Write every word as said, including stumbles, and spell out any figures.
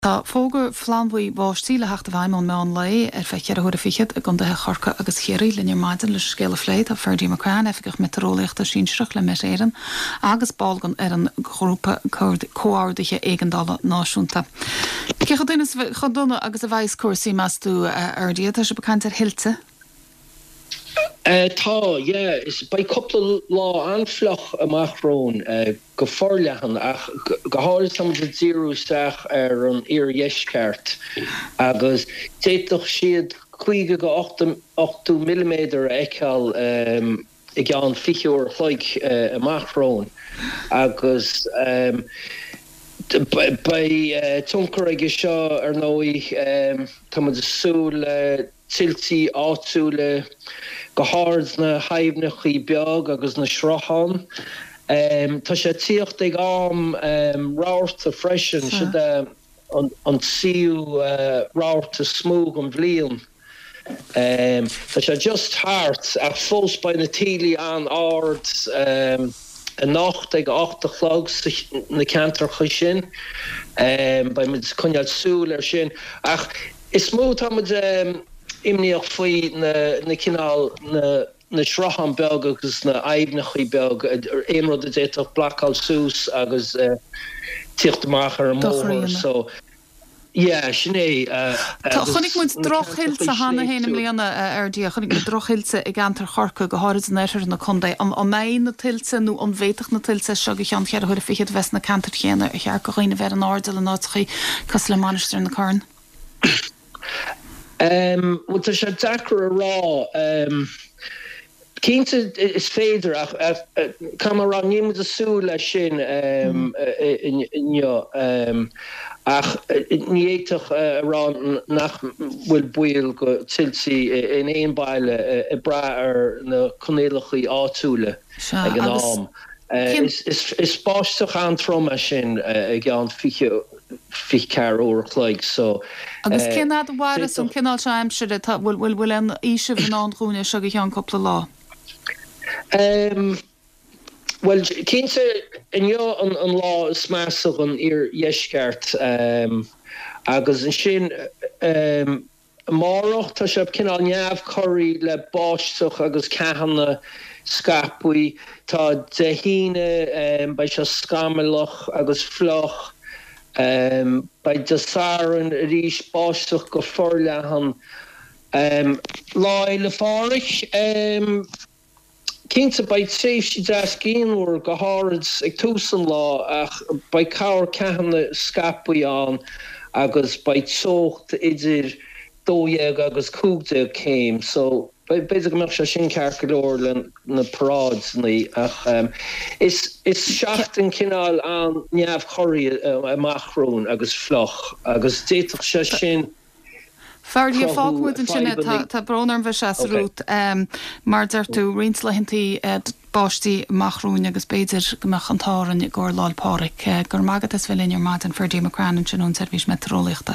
Tá fógur flambuí bá stíle heachta bhaimón me an lei ar feicear a thuair fichiid a gunda chorca agus chéirí linne maidin leis scéile fléid a Ferdy McCran efigach meteorolaíochta sínsreach le meis éireann agus bálgan ar an grúpa cóáirdaige éigeandála náisiúnta. Cé chodúna agus a bhaid cuasaí measú ardíad tá se becannt ar hilte? Uh, tá, yeah, is by couple lá anflach amachrón uh, go forlehan ach go háir sam de zero stach ar an ir jeisceart agus téitoch siad chuige go ochtú millimeter eiceal um, i gan fiúr chloig uh, amachrón agus um, by, by uh, tuncar aige seo ar nói um, tá de súl uh, tiltí átsúle go háird na haimhnach í beag agus na srachan. Um, tá sé tíocht ag am um, ráirt a freisin si an, an síú uh, ráirt a smúg an bblion. Um, tá sé just hart ach fós by na tíli an ard um, a nacht ag achta chlog na cantar chu sin um, by mid coniad súl ar sin ach is smú tá mid um, imníoch faoi na, na cinál na, na srachan beag agus na aibhnachí beag ar éimrod a déitoch blacáil sús agus uh, tíochtach ar an mór so yeah, sinné uh, Tá chunig muid drochhilse hána héanam líana ardí chunig muid drochhilse ag antar chorca go háid an éir na chundé an mé na tilse nó an bhéiteach na tilse se go chean chear chuir fichiid wes na cantar chéana a chear go chuoine bheit an ardal an átachaí cos le manister na carn. Um, wat er se dakar ra um, Keinte is féidir ach kam ra nie moet a sú lei sin um, in jo um, ach nieitoch ra nach wil buil go tilsi in een baile e bra er na konélachí átúle ag an am. Uh, is is is spáisteach an trauma sin uh, ag an fiche fichar oor chloig so agus cinad bhhara san cinál se aimsire bhfuil bhfuil bhfuil an ísih an anrúne se go chean coppla lá. Um, well cinnte in jo an an lá is measach an ir jeisceart um, agus an sin um, máracht tá se cinál neamh choirí le báisteach agus cehanna scapui tá de híine um, bei se scamelach agus floch um, bei de saran rís báisteach go forlehan um, lá le fáric um, Keinte by safe si das géanúir go háid ag túsan lá ach by cáir cehanna scapui an agus by tócht idir dóéag agus cúgde céim so beidir me se sin cearcolóir le na paráds ní ach um, is is seachtain cinál an neamh choirí amachrún agus floch agus déitoch se sin Ferdy fágmuid an sinne tá brnar bheit se rút mar der tú rins le hintí báistí machrún agus beidir goach an táran i ggur láilpáric gur magad is bhfuil in ar maid an Ferdy McCran an sinún servís meteorolaíochta.